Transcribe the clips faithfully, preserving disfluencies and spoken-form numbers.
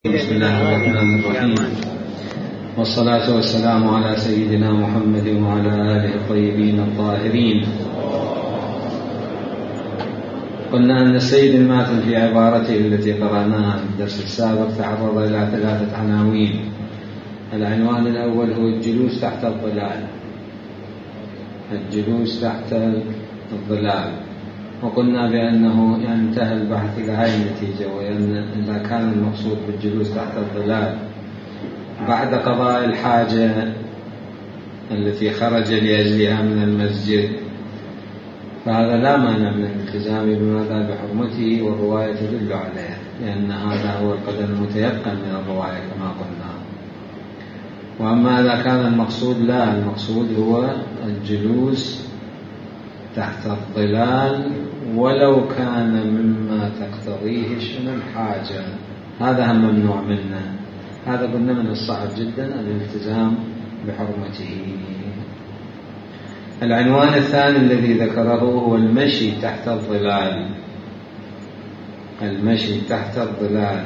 بسم الله الرحمن الرحيم، والصلاة والسلام على سيدنا محمد وعلى آله الطيبين الطاهرين. قلنا أن السيد الماثل في عبارته التي قرأناها في الدرس السابق تعرض إلى ثلاثة عناوين. العنوان الأول هو الجلوس تحت الظلال، الجلوس تحت الظلال، وقلنا بأنه ينتهي البحث إلى هذه النتيجة، وأن إذا كان المقصود بالجلوس تحت الظلال بعد قضاء الحاجة التي خرج لأجلها من المسجد فهذا لا مانع من الالتزام بماذا بحرمته، والرواية تدل عليه، لأن هذا هو القدر المتيقن من الرواية كما قلنا. وأما إذا كان المقصود لا، المقصود هو الجلوس تحت الظلال ولو كان مما تقتضيه شنو الحاجة، هذا هم ممنوع منه. هذا قلنا من الصعب جدا الالتزام بحرمته. العنوان الثاني الذي ذكره هو المشي تحت الظلال، المشي تحت الظلال.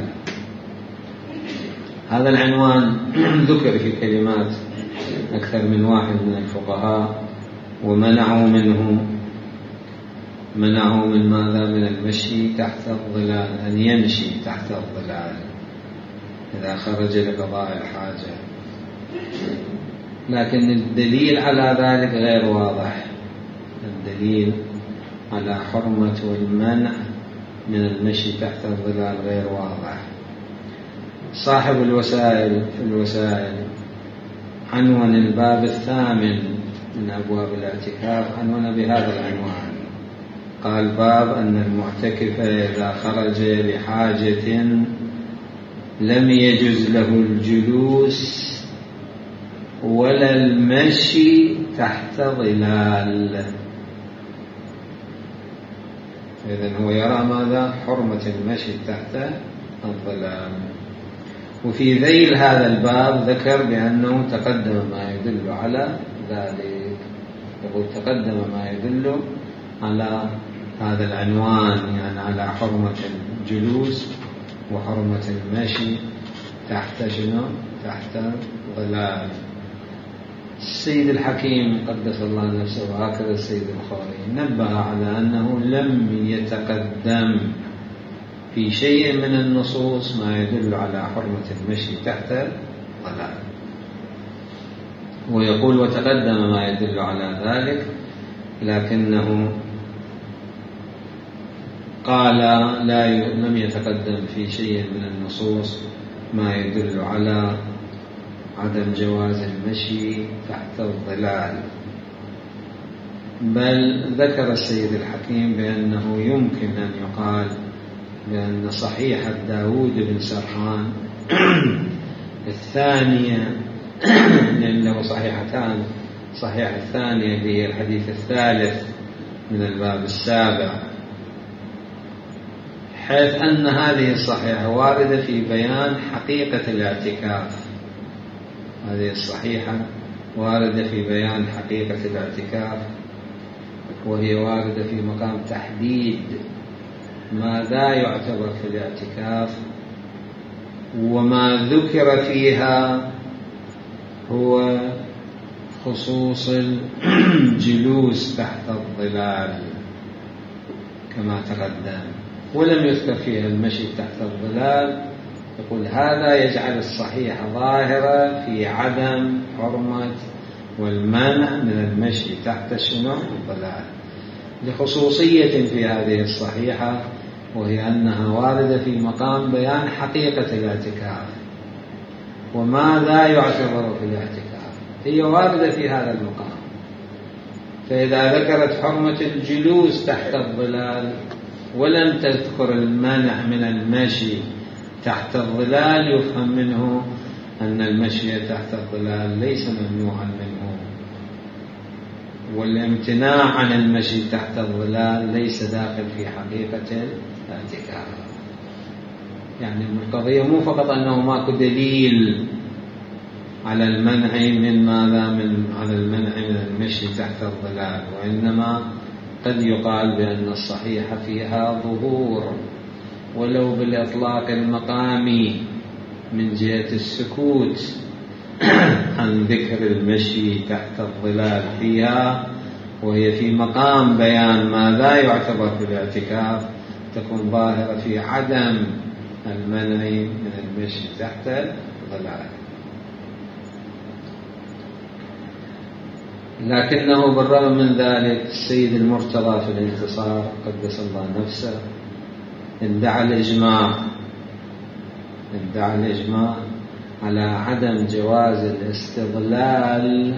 هذا العنوان ذكر في كلمات أكثر من واحد من الفقهاء، ومنعوا منه منعوا من ماذا؟ من المشي تحت الظلال، أن يمشي تحت الظلال إذا خرج لقضاء الحاجة، لكن الدليل على ذلك غير واضح. الدليل على حرمة والمنع من المشي تحت الظلال غير واضح. صاحب الوسائل في الوسائل عنوان الباب الثامن من أبواب الاعتكاف، عنوان بهذا العنوان، قال: باب أن المعتكف إذا خرج لحاجة لم يجز له الجلوس ولا المشي تحت ظلال. إذن هو يرى ماذا؟ حرمة المشي تحت الظلال. وفي ذيل هذا الباب ذكر بأنه تقدم ما يدل على ذلك، يقول تقدم ما يدل على هذا العنوان، يعني على حرمة الجلوس وحرمة المشي تحت شنو؟ تحت ظلال. السيد الحكيم قدس الله نفسه وهكذا السيد البخاري نبه على أنه لم يتقدم في شيء من النصوص ما يدل على حرمة المشي تحت ظلال، ويقول وتقدم ما يدل على ذلك، لكنه قال لا لم يتقدم في شيء من النصوص ما يدل على عدم جواز المشي تحت الظلال، بل ذكر السيد الحكيم بأنه يمكن أن يقال بأن صحيحة داود بن سرحان الثانية، لأنه صحيحتان، صحيحة الثانية هي الحديث الثالث من الباب السابع، حيث أن هذه الصحيحة واردة في بيان حقيقة الاعتكاف. هذه الصحيحة واردة في بيان حقيقة الاعتكاف، وهي واردة في مقام تحديد ماذا يعتبر في الاعتكاف، وما ذكر فيها هو خصوص الجلوس تحت الظلال كما تقدم، ولم يذكر فيها المشي تحت الظلال. يقول هذا يجعل الصحيح ظاهرة في عدم حرمة والمنع من المشي تحت شنو؟ الظلال، لخصوصية في هذه الصحيحة، وهي أنها واردة في مقام بيان حقيقة الاعتكاف وماذا يعتبر في الاعتكاف، هي واردة في هذا المقام. فإذا ذكرت حرمة الجلوس تحت الظلال ولم تذكر المنع من المشي تحت الظلال، يفهم منه أن المشي تحت الظلال ليس ممنوعا منه، والامتناع عن المشي تحت الظلال ليس داخل في حقيقة الاعتكاف. يعني القضية مو فقط أنه ماكو دليل على المنع من ماذا من على المنع من المشي تحت الظلال، وإنما قد يقال بأن الصحيح فيها ظهور ولو بالإطلاق المقامي من جهة السكوت عن ذكر المشي تحت الظلال فيها، وهي في مقام بيان ماذا يعتبر في الاعتكاف، تكون ظاهرة في عدم المنع من المشي تحت الظلال. لكنه بالرغم من ذلك السيد المرتضى في الانتصار قدس الله نفسه ادعى الإجماع ادعى الإجماع على عدم جواز الاستظلال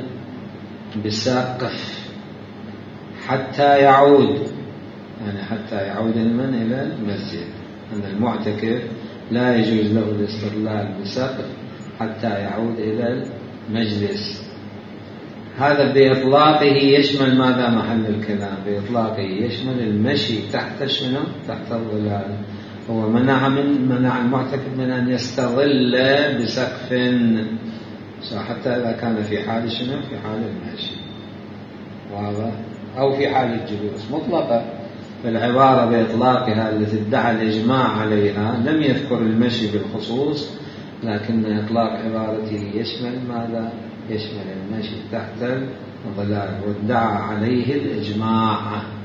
بسقف حتى يعود، يعني حتى يعود المن إلى المسجد، أن المعتكف لا يجوز له الاستظلال بسقف حتى يعود إلى المجلس. هذا بإطلاقه يشمل ماذا محل الكلام؟ بإطلاقه يشمل المشي تحت شنو؟ تحت الظلال. هو منع من منع المعتكف من أن يستظل بسقف حتى إذا كان في حال شنو؟ في حال المشي، واضح؟ أو في حال الجلوس مطلقة. فالعبارة بإطلاقها التي ادعى الإجماع عليها لم يذكر المشي بالخصوص، لكن إطلاق عبارته يشمل ماذا؟ يشمل المشي تحت الظلال، وادعى عليه الإجماع.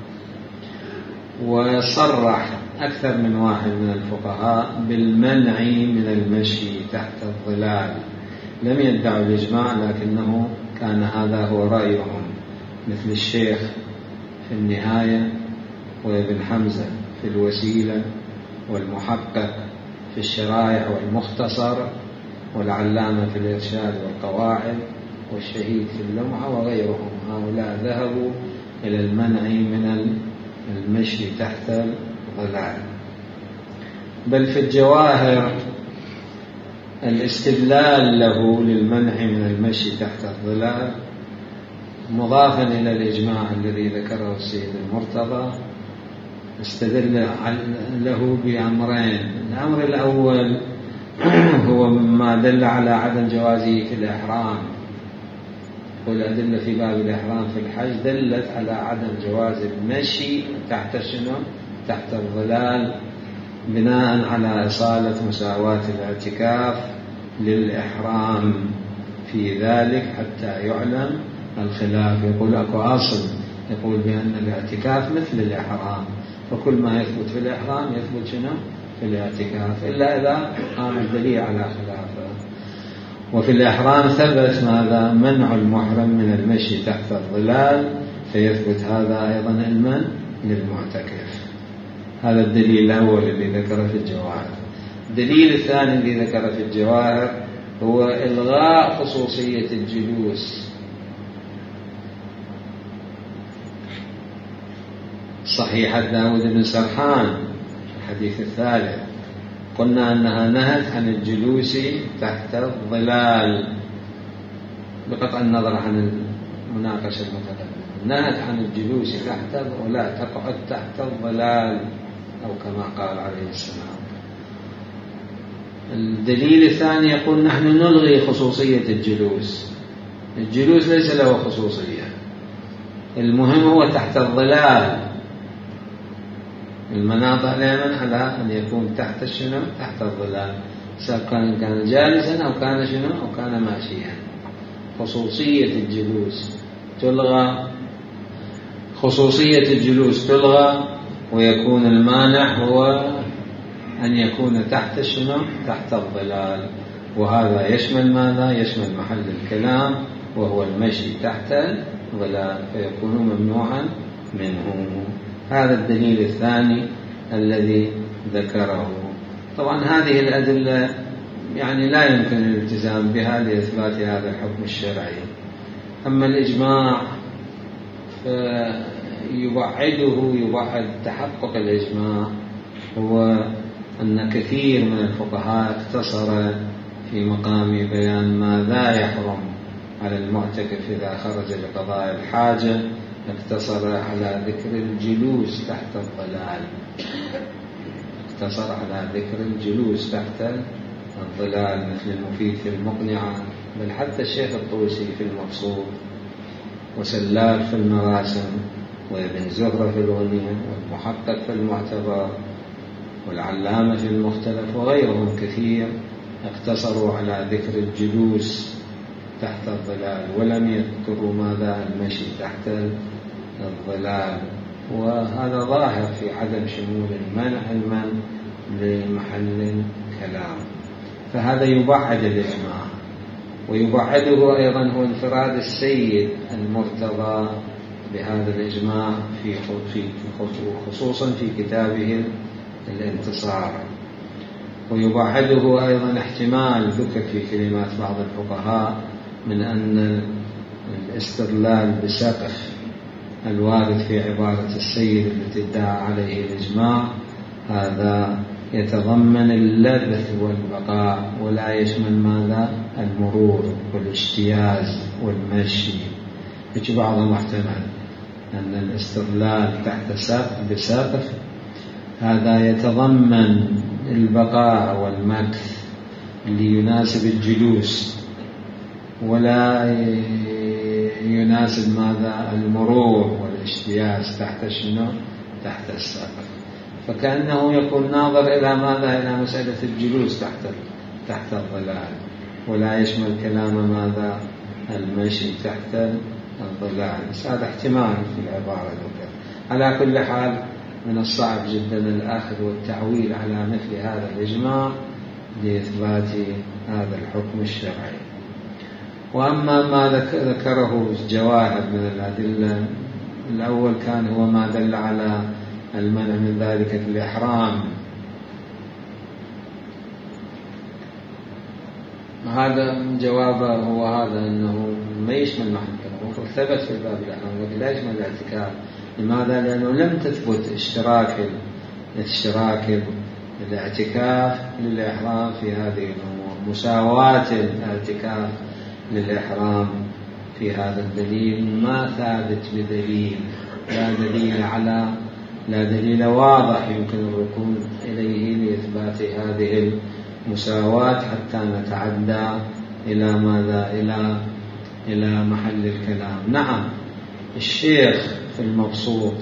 وصرح أكثر من واحد من الفقهاء بالمنع من المشي تحت الظلال، لم يدعوا الإجماع لكنه كان هذا هو رأيهم، مثل الشيخ في النهاية، وابن حمزة في الوسيلة، والمحقق في الشرائع والمختصر، والعلامة في الإرشاد والقواعد، والشهيد في اللمعة وغيرهم. هؤلاء ذهبوا إلى المنع من المشي تحت الظلال. بل في الجواهر الاستدلال له للمنع من المشي تحت الظلال مضافا إلى الإجماع الذي ذكره السيد المرتضى، استدل له بأمرين. الأمر الأول هو ما دل على عدم جوازه في الإحرام، والأدلة في باب الإحرام في الحج دلت على عدم جواز المشي تحت شنو؟ تحت الظلال، بناء على إصالة مساواة الاعتكاف للإحرام في ذلك حتى يعلم الخلاف. يقول أكو أصل يقول بأن الاعتكاف مثل الإحرام، فكل ما يثبت في الإحرام يثبت شنو؟ في الاعتكاف، إلا إذا قام الدليل على خلافه. وفي الإحرام ثبت ماذا؟ منع المحرم من المشي تحت الظلال، فيثبت هذا أيضا علما للمعتكف. هذا الدليل الأول الذي ذكره في الجواهر. الدليل الثاني الذي ذكره في الجواهر هو إلغاء خصوصية الجلوس. صحيحة داود بن سرحان الحديث الثالث قلنا أنها نهت عن الجلوس تحت الظلال، بقطع النظر عن المناقشة المتقدمة، نهت عن الجلوس تحت ولا تقعد تحت الظلال، أو كما قال عليه السلام. الدليل الثاني يقول نحن نلغي خصوصية الجلوس. الجلوس ليس له خصوصية، المهم هو تحت الظلال. المناطق دائما على أن يكون تحت شنو؟ تحت الظلال، سواء كان كان جالسا أو كان شنو؟ أو كان ماشيا. خصوصية الجلوس تلغى، خصوصية الجلوس تلغى، ويكون المانع هو أن يكون تحت شنو؟ تحت الظلال. وهذا يشمل ماذا؟ يشمل محل الكلام وهو المشي تحت الظلال، فيكون ممنوعا منه. هذا الدليل الثاني الذي ذكره. طبعا هذه الأدلة يعني لا يمكن الالتزام بها لإثبات هذا الحكم الشرعي. أما الإجماع فيبعده يبعد تحقق الإجماع هو أن كثير من الفقهاء اقتصر في مقام بيان ماذا يحرم على المعتكف إذا خرج لقضاء الحاجة، اقتصر على ذكر الجلوس تحت الظلال، اقتصر على ذكر الجلوس تحت الظلال، مثل المفيد في المقنعة، بل حتى الشيخ الطوسي في المقصود، وسلاف في المراسم، وابن زهرة في الغنية، والمحقق في المعتبر، والعلامة في المختلف، وغيرهم كثير اقتصروا على ذكر الجلوس تحت الظلال ولم يذكروا ماذا المشي تحت الظلال، وهذا ظاهر في عدم شمول المنع المنع لمحل كلام. فهذا يبعد الإجماع، ويبعده أيضا هو انفراد السيد المرتضى بهذا الإجماع في خصوصا في كتابه الانتصار. ويبعده أيضا احتمال ذكر في كلمات بعض الفقهاء من أن الاستدلال بسقف الوارد في عبارة السيد التي ادعى عليه الإجماع هذا يتضمن اللذة والبقاء ولا يشمل ماذا المرور والاجتياز والمشي. يجي بعضهم احتمال أن الاستدلال تحت سقف بسقف هذا يتضمن البقاء والمكث اللي يناسب الجلوس ولا يناسب ماذا المرور والاجتياز تحت شنو تحت السقف. فكأنه يكون ناظر إلى ماذا إلى مسألة الجلوس تحت تحت الظلال ولا يشمل كلام ماذا المشي تحت الظلال. بس هذا احتمال في العبارة ذكر. على كل حال من الصعب جدا الأخذ والتعويل على مثل هذا الإجماع لإثبات هذا الحكم الشرعي. وأما ما ذكره الجواهر من الأدلة، الأول كان هو ما دل على المنع من ذلك في الإحرام. هذا جوابه هو هذا أنه ما يشمل محل كلام، ثبت في باب الإحرام لكن لا يشمل الاعتكاف. لماذا؟ لأنه لم تثبت اشتراك اشتراك الاعتكاف للإحرام في هذه الأمور، مساواة الاعتكاف للإحرام في هذا الدليل ما ثابت بدليل، لا دليل على لا دليل واضح يمكن الركون إليه لإثبات هذه المساواة حتى نتعدى إلى ماذا إلى إلى محل الكلام. نعم الشيخ في المبسوط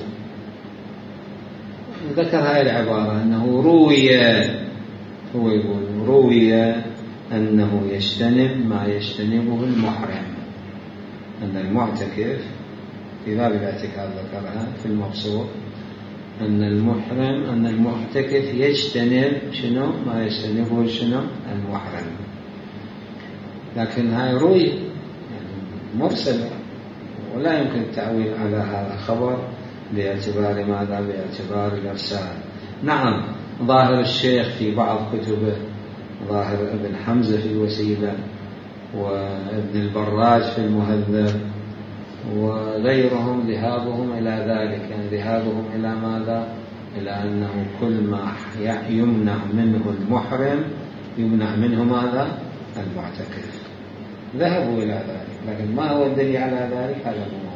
ذكر هذه العبارة أنه روي، هو يقول روي أنه يجتنب ما يجتنبه المحرم، أن المعتكف في باب الاعتكاف ذكرها في المبسوط أن المحرم أن المعتكف يجتنب شنو ما يجتنبه شنو المحرم. لكن هاي روي يعني مرسلة ولا يمكن التعويل على هذا الخبر باعتبار ماذا باعتبار الإرسال. نعم ظاهر الشيخ في بعض كتبه، ظاهر ابن حمزة في الوسيلة وابن البراج في المهذب وغيرهم ذهابهم إلى ذلك، يعني ذهابهم إلى ماذا إلى أنه كل ما يمنع منه المحرم يمنع منه ماذا المعتكف، ذهبوا إلى ذلك. لكن ما هو الدليل على ذلك؟ هذا مو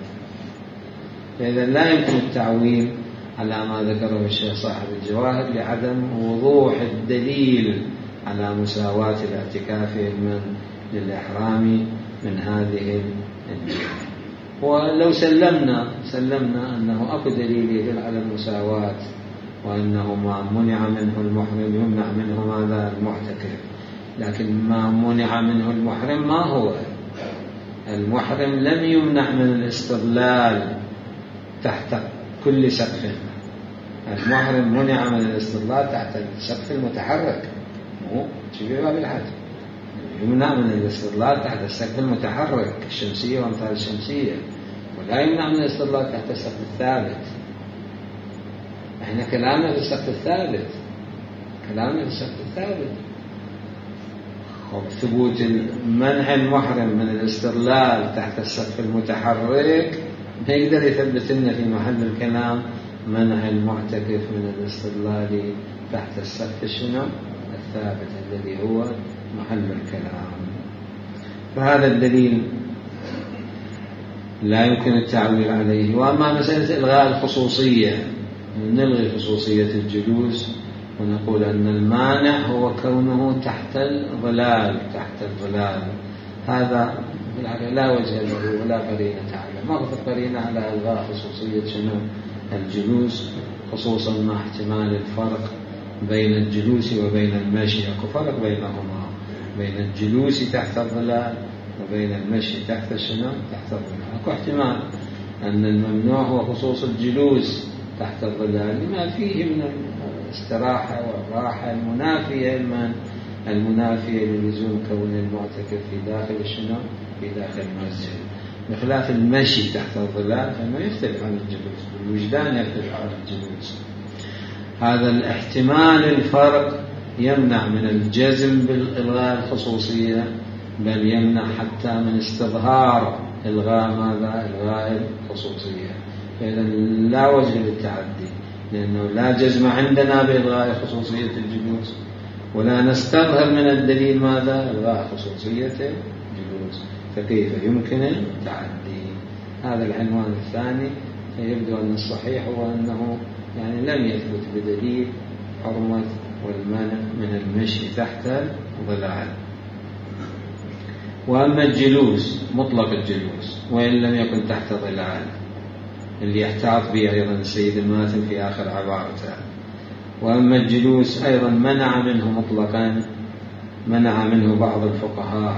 فإذا لا يمكن التعويل على ما ذكره الشيخ صاحب الجواهر لعدم وضوح الدليل على مساواة الاعتكاف من للإحرام من هذه الجهة. ولو سلمنا سلمنا أنه أكو دليل يدل على المساواة وأنه ما منع منه المحرم يمنع منه ماذا المعتكف، لكن ما منع منه المحرم ما هو المحرم لم يمنع من الاستظلال تحت كل سقف. المحرم منع من الاستظلال تحت السقف المتحرك، مو شبيه باب الحج يمنع من الاستظلال تحت السقف المتحرك الشمسية وامثال الشمسية، ولا يمنع من الاستظلال تحت السقف الثابت. احنا كلامنا في السقف الثابت، كلامنا في السقف الثابت. ثبوت منع المحرم من الاستظلال تحت السقف المتحرك ما يقدر يثبت لنا في محل الكلام منع المعتكف من الاستظلال تحت السقف شنو الثابت الذي هو محل الكلام. فهذا الدليل لا يمكن التعويل عليه. وأما مسألة إلغاء الخصوصية، نلغي خصوصية الجلوس ونقول أن المانع هو كونه تحت الظلال تحت الظلال، هذا لا وجه له ولا قرينة عليه. ما في قرينة على إلغاء خصوصية شنو الجلوس، خصوصا مع احتمال الفرق بين الجلوس وبين المشي، أكو فرق بينهما. بين الجلوس تحت الظلال وبين المشي تحت شنو؟ تحت الظلال. أكو احتمال أن الممنوع هو خصوص الجلوس تحت الظلال لما فيه من الاستراحة والراحة المنافية من المنافية للزوم كون المعتكف في داخل شنو؟ في داخل المسجد، بخلاف المشي تحت الظلال فإنه يختلف عن الجلوس، الوجدان يختلف عن الجلوس. هذا الاحتمال الفرق يمنع من الجزم بالإلغاء الخصوصية، بل يمنع حتى من استظهار إلغاء ماذا؟ إلغاء الخصوصية. فإذا لا وجه للتعدي، لأنه لا جزم عندنا بإلغاء خصوصية الجلوس، ولا نستظهر من الدليل ماذا؟ إلغاء خصوصية الجلوس، فكيف يمكن التعدي؟ هذا العنوان الثاني. يبدو أن الصحيح هو أنه يعني لم يثبت بدليل حرمة والمنع من المشي تحت الظلال. وأما الجلوس مطلق الجلوس وإن لم يكن تحت ظلال، اللي يحتاط به أيضا السيد الماتن في آخر عبارته. وأما الجلوس أيضا منع منه مطلقا، منع منه بعض الفقهاء،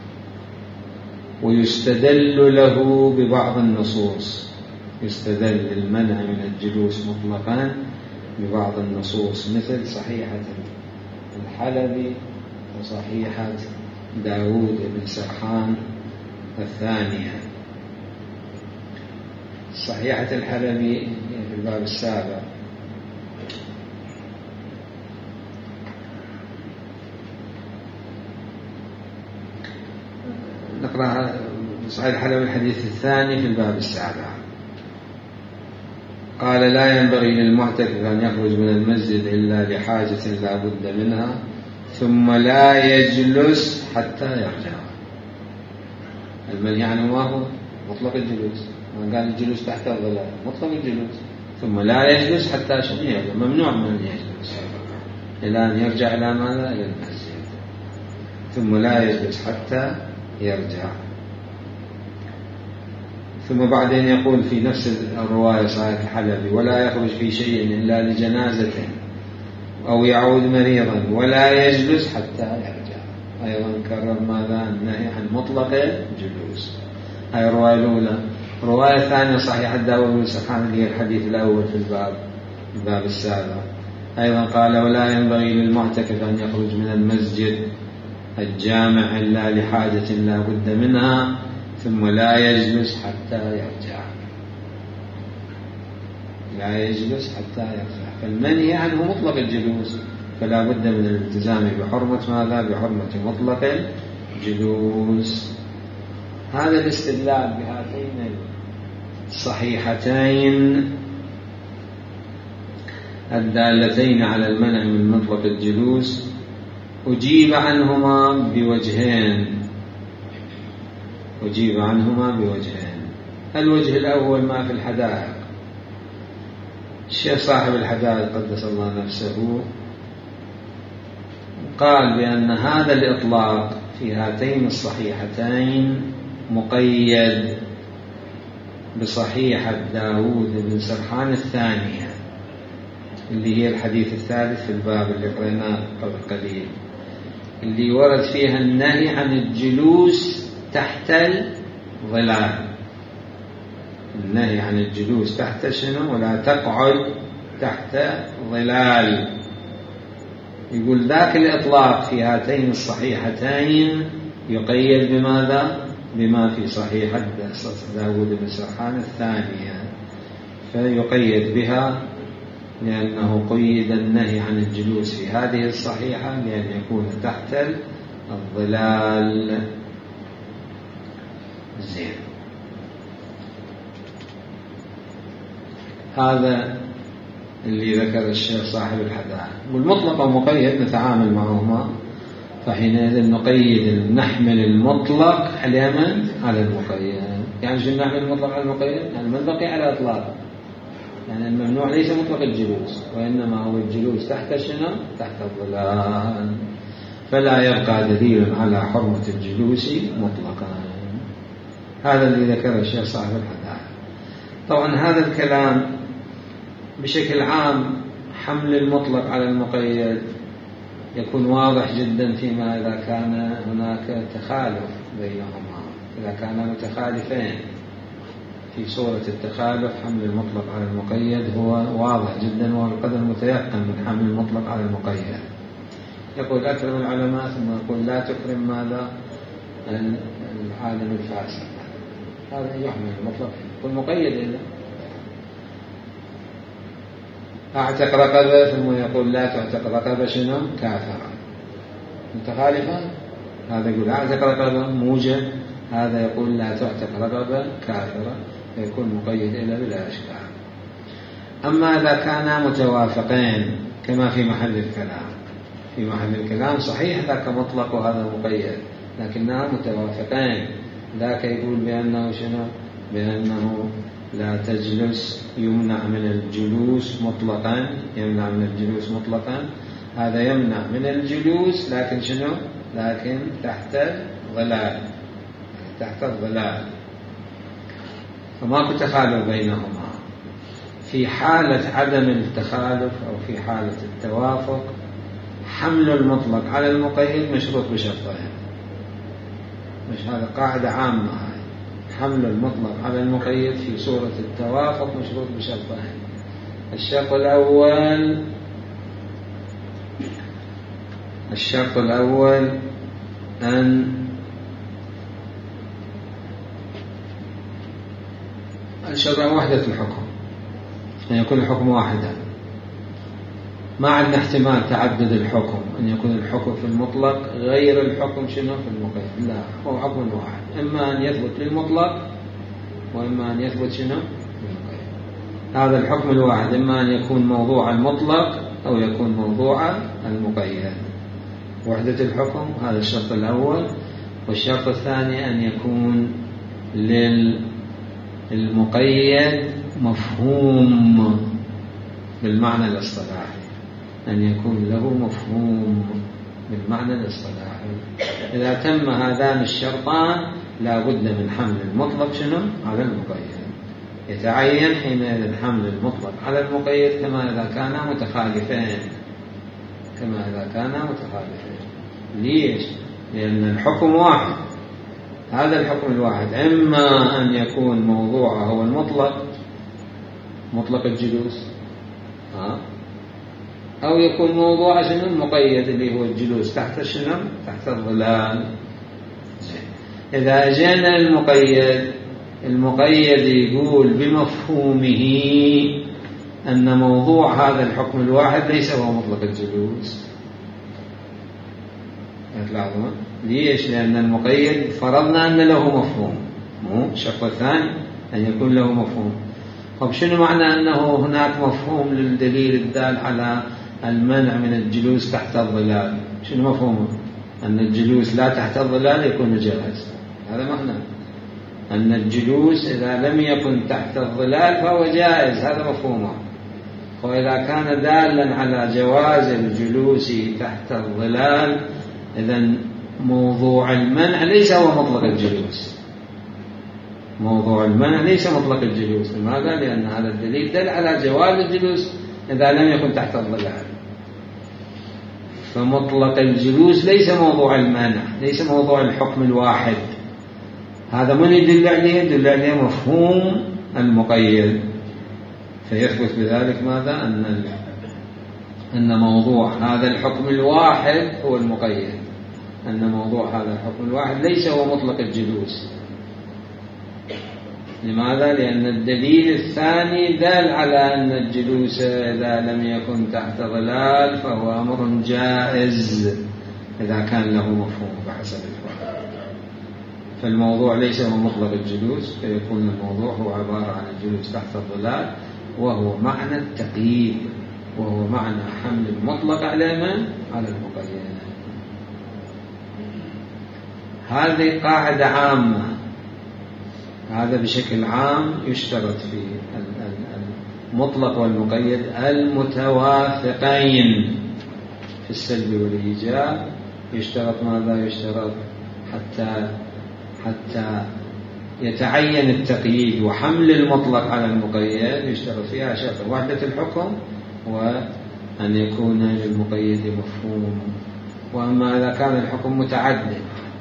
ويستدل له ببعض النصوص، يستدل المنع من الجلوس مطلقا ببعض النصوص، مثل صحيحة الحلبي وصحيحة داود بن سرحان الثانية. صحيحة الحلبي في الباب السابع، نقرأ صحيح الحلبي الحديث الثاني في الباب السابع. قال: لا ينبغي للمعتكف أن يخرج من المسجد إلا لحاجة لا بد منها، ثم لا يجلس حتى يرجع. المنهي عنه ما هو؟ مطلق الجلوس. ما قال الجلوس تحت الظلال، مطلق الجلوس. ثم لا يجلس حتى شنو؟ ممنوع من أن يجلس إلى أن يرجع إلى ماذا؟ إلى المسجد. ثم لا يجلس حتى يرجع. ثم بعدين يقول في نفس الرواية صحيح الحلبي: ولا يخرج في شيء إلا لجنازة أو يعود مريضا ولا يجلس حتى يرجع. أيضا كرر ماذا؟ النهي عن مطلق الجلوس. هاي الرواية الأولى. الرواية الثانية صحيح داود بن سرحان اللي هي الحديث الأول في الباب الباب السابع، أيضا قال: ولا ينبغي للمعتكف أن يخرج من المسجد الجامع إلا لحاجة لا بد منها، ثم لا يجلس حتى يرجع. لا يجلس حتى يرجع. فالمنهي عنه مطلق الجلوس، فلا بد من الالتزام بحرمة ماذا؟ بحرمة مطلق الجلوس. هذا الاستدلال بهاتين الصحيحتين الدالتين على المنع من مطلق الجلوس أجيب عنهما بوجهين أجيب عنهما بوجهين. الوجه الأول ما في الحدائق. الشيخ صاحب الحدائق قدس الله نفسه قال بأن هذا الإطلاق في هاتين الصحيحتين مقيد بصحيحة داود بن سرحان الثانية اللي هي الحديث الثالث في الباب اللي قرأناه قبل قليل، اللي ورد فيها النهي عن الجلوس تحت الظلال. النهي عن الجلوس تحت شنو؟ ولا تقعد تحت ظلال. يقول ذاك الإطلاق في هاتين الصحيحتين يقيد بماذا؟ بما في صحيحة داود بن سرحان الثانية، فيقيد بها لأنه قيد النهي عن الجلوس في هذه الصحيحة لأن يكون تحت الظلال. زين، هذا اللي ذكر الشيخ صاحب الحدائق. والمطلق ومقيد نتعامل معهما، فحينئذ نقيد نحمل المطلق على من؟ على المقيد. يعني شو نحمل المطلق على المقيد؟ يعني من بقي على إطلاقه. يعني الممنوع ليس مطلق الجلوس، وإنما هو الجلوس تحت شنو؟ تحت الظلال. فلا يبقى دليل على حرمة الجلوس مطلقا. هذا اللي ذكره الشيخ صاحب الحدائق. طبعا هذا الكلام بشكل عام حمل المطلق على المقيد يكون واضح جدا فيما إذا كان هناك تخالف بينهما، إذا كانا متخالفين. في صورة التخالف حمل المطلق على المقيد هو واضح جدا، وهو القدر المتيقن من حمل المطلق على المقيد. يقول أكرم العلماء، ثم يقول لا تكرم ماذا؟ العالم الفاسد. هذا يحمل المطلق والمقيد إلا أعتق رقبة، ثم يقول لا تعتق رقبة شنو؟ كافرة. متخالفة. هذا يقول أعتق رقبة موجب، هذا يقول لا تعتق رقبة كافرة، فيكون مقيد إلا بلا إشكال. أما إذا كانا متوافقين كما في محل الكلام، في محل الكلام صحيح ذاك مطلق وهذا مقيد، لكنها متوافقين. ذاك يقول بأنه شنو؟ بأنه لا تجلس، يمنع من الجلوس مطلقا، يمنع من الجلوس مطلقا. هذا يمنع من الجلوس لكن شنو؟ لكن تحت الظلال، تحت الظلال. فماكو تخالف بينهما. في حالة عدم التخالف أو في حالة التوافق حمل المطلق على المقيد مشروط بشرطين. مش هذا قاعدة عامة هاي. حمل المطلق على المقيد في صورة التوافق مشروط بشرطين. الشرط الأول الشرط الأول أن الشرط وحدة الحكم، أن يكون الحكم واحدا. ما عندنا احتمال تعدد الحكم، أن يكون الحكم في المطلق غير الحكم شنو في المقيد. لا، هو حكم واحد، إما أن يثبت للمطلق وإما أن يثبت شنو للمقيد. هذا الحكم الواحد إما أن يكون موضوع المطلق أو يكون موضوع المقيد. وحدة الحكم هذا الشرط الأول. والشرط الثاني أن يكون للمقيد مفهوم بالمعنى الاصطلاحي، أن يكون له مفهوم بالمعنى الاصطلاحي. إذا تم هذان الشرطان لا بد من حمل المطلق شنو على المقيد. يتعين حينئذ حمل المطلق على المقيد كما إذا كانا متخالفين، كما إذا كانا متخالفين. ليش؟ لأن الحكم واحد. هذا الحكم الواحد إما أن يكون موضوعه هو المطلق، مطلق الجلوس، ها؟ أو يكون موضوع شنو المقيد اللي هو الجلوس تحت شنو؟ تحت الظلال. إذا جاءنا المقيد، المقيد يقول بمفهومه أن موضوع هذا الحكم الواحد ليس هو مطلق الجلوس. هتلاحظون ليش؟ لأن المقيد فرضنا أن له مفهوم، مو الشرط الثاني أن يكون له مفهوم. طب شنو معنى أنه هناك مفهوم للدليل الدال على المنع من الجلوس تحت الظلال؟ شنو مفهومه؟ أن الجلوس لا تحت الظلال يكون جائز. هذا معنى أن الجلوس إذا لم يكن تحت الظلال فهو جائز، هذا مفهومه. وإذا كان دالا على جواز الجلوس تحت الظلال إذن موضوع المنع ليس هو مطلق الجلوس. موضوع المنع ليس مطلق الجلوس. لماذا؟ لأن هذا الدليل دل على جواز الجلوس إذا لم يكن تحت الظلال. فمطلق الجلوس ليس موضوع المنع، ليس موضوع الحكم الواحد. هذا من يدل عليه؟ يدل عليه مفهوم المقيد. فيثبت بذلك ماذا؟ أن أن موضوع هذا الحكم الواحد هو المقيد، أن موضوع هذا الحكم الواحد ليس هو مطلق الجلوس. لماذا؟ لأن الدليل الثاني دال على أن الجلوس إذا لم يكن تحت ظلال فهو أمر جائز إذا كان له مفهوم بحسب الفرق. فالموضوع ليس هو مطلق الجلوس، فيكون الموضوع هو عبارة عن الجلوس تحت الظلال، وهو معنى التقييد، وهو معنى حمل المطلق على من؟ على المقيد. هذه قاعدة عامة. هذا بشكل عام يشترط في المطلق والمقيد المتوافقين في السلب والإيجاب. يشترط ماذا؟ يشترط حتى حتى يتعين التقييد وحمل المطلق على المقيد، يشترط فيها شرط وحدة الحكم أن يكون للمقيد مفهوم. وأما إذا كان الحكم متعدد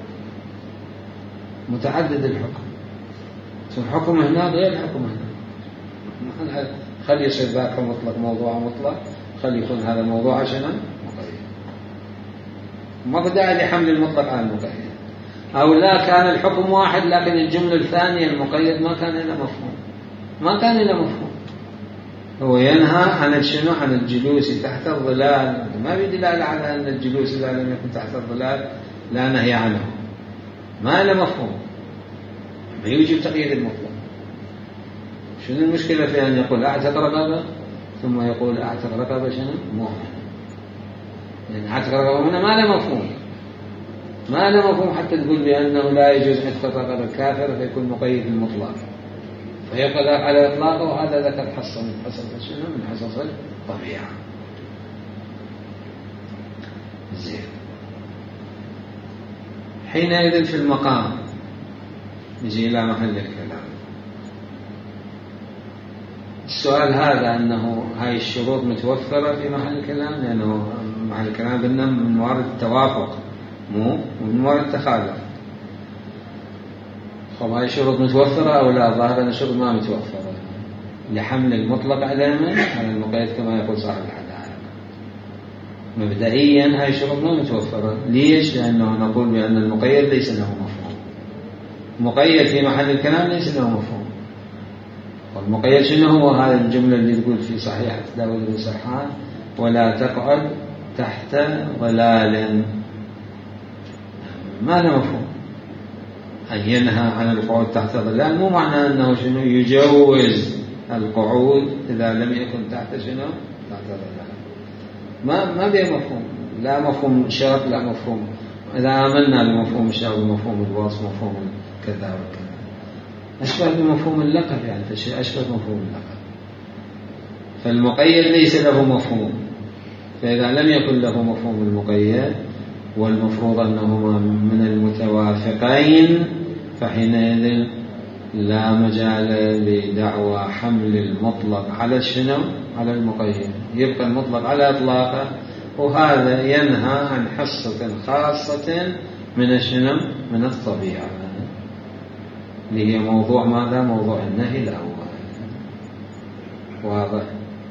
متعدد الحكم، الحكم هنا غير الحكم هنا، خلي يصير ذاك مطلق موضوع مطلق، خلي يكون هذا الموضوع عشان مقيد، ما بدأ لحمل المطلق على المقيد. أو لا كان الحكم واحد لكن الجملة الثانية المقيد ما كان له مفهوم، ما كان له مفهوم. هو ينهى عن شنو؟ عن الجلوس تحت الظلال، ما في دلالة على أن الجلوس إذا لم يكن تحت الظلال لا نهي عنه، ما له مفهوم، ما يوجب تقييد المطلق. شنو المشكلة في أن يقول أعتق رقبة ثم يقول أعتق رقبة شنو؟ مؤمن، يعني أعتق رقبة هنا ما له مفهوم، ما له مفهوم حتى تقول بأنه لا يجوز عتق رقبة الكافر فيكون مقيد المطلق، فيبقى ذاك على إطلاقه. وهذا ذكر حصة من حصص شنو؟ من حصص الطبيعة. زين، حينئذ في المقام نجي إلى محل الكلام. السؤال هذا أنه هاي الشروط متوفرة في محل الكلام، لأنه محل الكلام قلنا من موارد التوافق مو من موارد التخالف. طب هاي الشروط متوفرة أو لا؟ ظاهر أن الشروط ما متوفرة لحمل المطلق على على المقيد كما يقول صاحب الحدائق. مبدئيا هاي الشروط ما متوفرة. ليش؟ لأنه نقول بأن المقيد ليس له مفهوم، مقيد في محل الكلام ليس له مفهوم. والمقيد شنو هو؟ هذه الجملة اللي تقول في صحيحة داود بن سرحان ولا تقعد تحت ظلال، ما له مفهوم. أن ينهى عن القعود تحت ظلال مو معنى أنه شنو يجوز القعود إذا لم يكن تحت شنو؟ تحت ظلال. ما ما به مفهوم، لا مفهوم شرط لا مفهوم. إذا آمنا بمفهوم الشرط ومفهوم الوصف ومفهوم كذا وكذا أشبه بمفهوم اللقب، يعني فشيء أشبه بمفهوم اللقب. فالمقيد ليس له مفهوم، فإذا لم يكن له مفهوم المقيد والمفروض أنهما من المتوافقين فحينئذ لا مجال لدعوى حمل المطلق على شنو؟ على المقيد، يبقى المطلق على إطلاقه. وهذا ينهى عن حصة خاصة من شنو؟ من الطبيعة، اللي هي موضوع ماذا؟ موضوع النهي الأول. واضح؟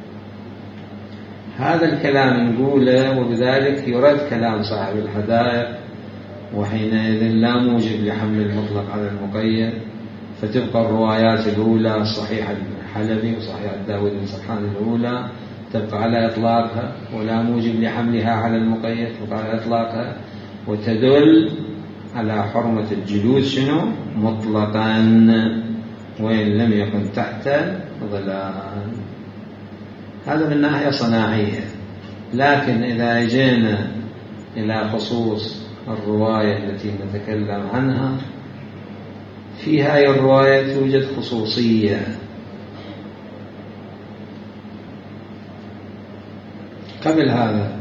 هذا الكلام نقوله وبذلك يرد كلام صاحب الحدائق، وحينئذ لا موجب لحمل المطلق على المقيد، فتبقى الروايات الأولى صحيحة الحلبي وصحيحة داود بن سرحان الأولى تبقى على إطلاقها ولا موجب لحملها على المقيد، تبقى على إطلاقها وتدل على حرمة الجلوس شنو؟ مطلقا وإن لم يكن تحت ظلال. هذا من ناحية صناعية. لكن إذا جينا إلى خصوص الرواية التي نتكلم عنها، في هذه الرواية توجد خصوصية. قبل هذا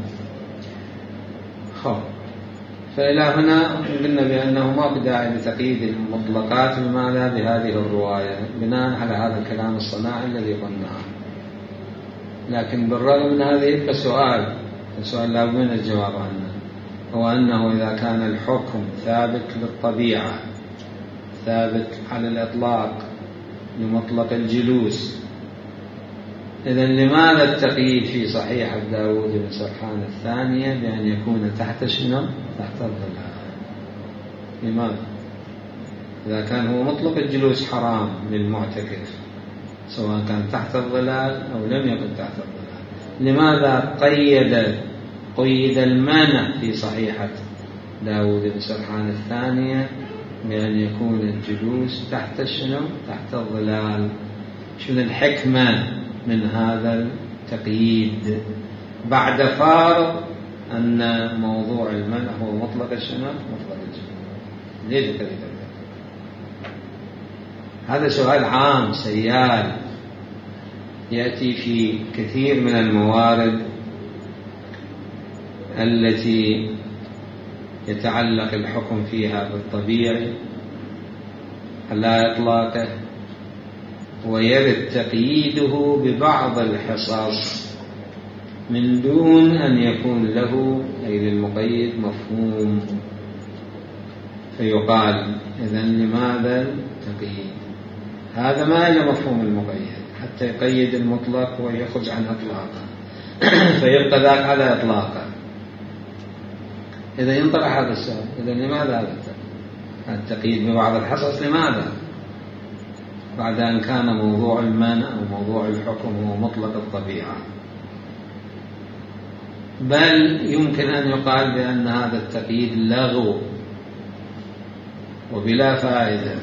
خب فإلى هنا قلنا بأنه ما بداعي لتقييد المطلقات بماذا؟ بهذه الرواية بناء على هذا الكلام الصناعي الذي قلناه. لكن بالرغم من هذا يبقى سؤال، السؤال لا بد من الجواب عنه، هو أنه إذا كان الحكم ثابت للطبيعة ثابت على الإطلاق لمطلق الجلوس، إذن لماذا التقييد في صحيح داود بن سرحان الثانية بأن يكون تحت شنو؟ تحت الظلال؟ لماذا؟ إذا كان هو مطلق الجلوس حرام للمعتكف سواء كان تحت الظلال أو لم يكن تحت الظلال، لماذا قيد قيد المانع في صحيحة داود بن سرحان الثانية بأن يكون الجلوس تحت شنو؟ تحت الظلال؟ شنو الحكمة من هذا التقييد بعد فارض أن موضوع المنع هو مطلق شنو؟ مطلق الجلوس؟ ليش كذا؟ هذا سؤال عام سيال يأتي في كثير من الموارد التي يتعلق الحكم فيها بالطبيعي على إطلاقه، ويرد تقييده ببعض الحصص من دون أن يكون له أي للمقيد مفهوم، فيقال إذن لماذا التقييد؟ هذا ما له مفهوم المقيد حتى يقيد المطلق ويخرج عن إطلاقه فيبقى ذاك على إطلاقه. إذا ينطرح هذا السؤال، إذن لماذا هذا التقييد ببعض الحصص؟ لماذا بعد أن كان موضوع المنع أو موضوع الحكم هو مطلق الطبيعة؟ بل يمكن أن يقال بأن هذا التقييد لغو وبلا فائدة.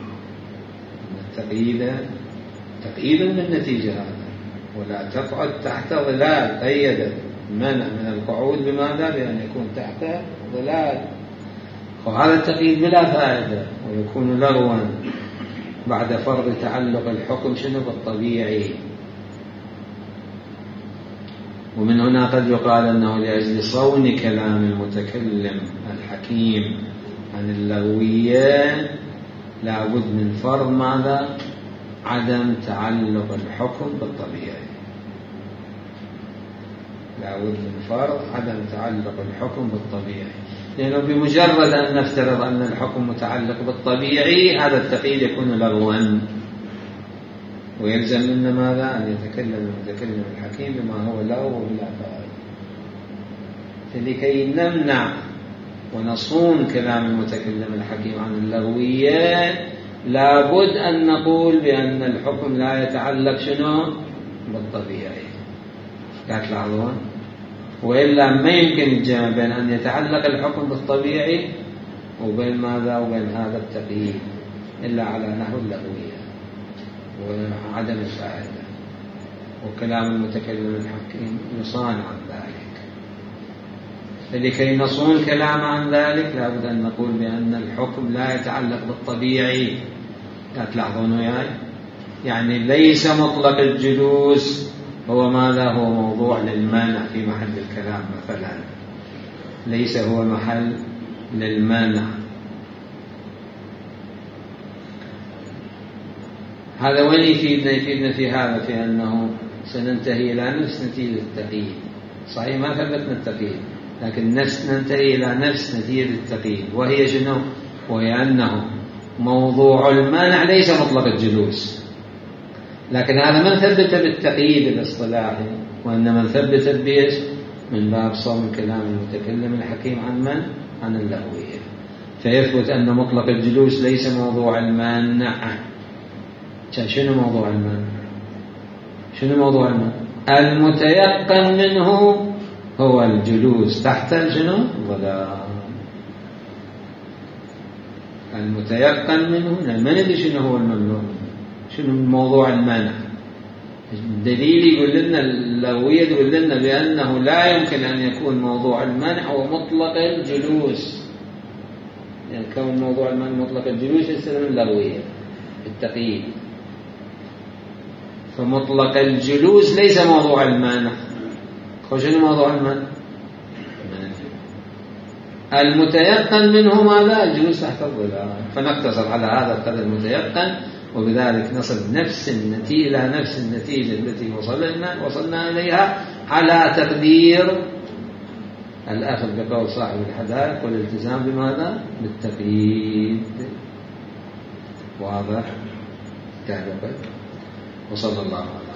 التقييد تقييد بالنتيجة هذا، ولا تقعد تحت ظلال قيدت منع من القعود بماذا؟ بأن يكون تحت ظلال، وهذا التقييد بلا فائدة ويكون لغوا بعد فرض تعلق الحكم شنو بالطبيعي. ومن هنا قد يقال أنه لأجل صون كلام المتكلم الحكيم عن اللغوية لا بد من فرض ماذا؟ عدم تعلق الحكم بالطبيعي. لا بد من فرض عدم تعلق الحكم بالطبيعي، لأنه بمجرد أن نفترض أن الحكم متعلق بالطبيعي هذا التقييد يكون لغوا، ويلزم منا ماذا؟ أن يتكلم المتكلم الحكيم بما هو لغو وبلا فائدة. فلكي نمنع ونصون كلام المتكلم الحكيم عن اللغوية لابد أن نقول بأن الحكم لا يتعلق شنو؟ بالطبيعي. لا تلاحظون؟ وإلا ما يمكن الجمع بين أن يتعلق الحكم بالطبيعي وبين ماذا؟ وبين هذا التقييد إلا على نحو اللغوية وعدم الفائدة. وكلام المتكلم الحكيم يصان عن ذلك. فلكي نصون كلام عن ذلك لابد أن نقول بأن الحكم لا يتعلق بالطبيعي. لا تلاحظون وياي؟ يعني ليس مطلق الجلوس هو ماذا؟ هو موضوع للمانع في محل الكلام مثلا، ليس هو محل للمانع. هذا وين يفيدنا؟ يفيدنا في هذا، في أنه سننتهي إلى نفس نتيجة التقييد. صحيح ما ثبتنا التقييد، لكن نفس ننتهي إلى نفس نتيجة التقييد، وهي شنو؟ وهي أنه موضوع المانع ليس مطلق الجلوس، لكن هذا ما ثبت بالتقييد الاصطلاحي، وإنما ثبت بيش من باب صون كلام المتكلم الحكيم عن من؟ عن اللغوية. فيثبت أن مطلق الجلوس ليس موضوع المانع. شنو موضوع المانع؟ شنو موضوع المانع؟ المتيقن منه هو الجلوس تحت شنو؟ ظلام. المتيقن منه من اللي شنو هو الممنوع؟ شنو موضوع المانع؟ الدليل يقول لنا اللغوية تقول لنا بأنه لا يمكن أن يكون موضوع المانع هو مطلق الجلوس، يعني كون موضوع المانع مطلق الجلوس يستلم اللغوية التقييد. فمطلق الجلوس ليس موضوع المانع. شنو موضوع المانع؟ المتيقن منه ماذا؟ الجلوس تحت الظلال. فنقتصر على هذا القدر المتيقن، وبذلك نصل نفس النتيجة إلى نفس النتيجة التي وصلنا وصلنا إليها على تقدير الأخذ بقول صاحب الحدائق والالتزام بماذا؟ بالتقييد. واضح؟ تعرفت؟ وصلى الله عليه